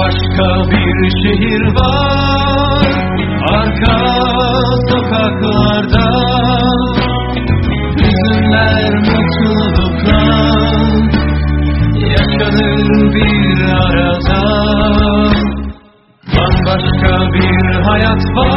Bambaşka bir şehir var arka sokaklarda. Hüzünler mutluluklar yaşanır bir arada. Bambaşka bir hayat var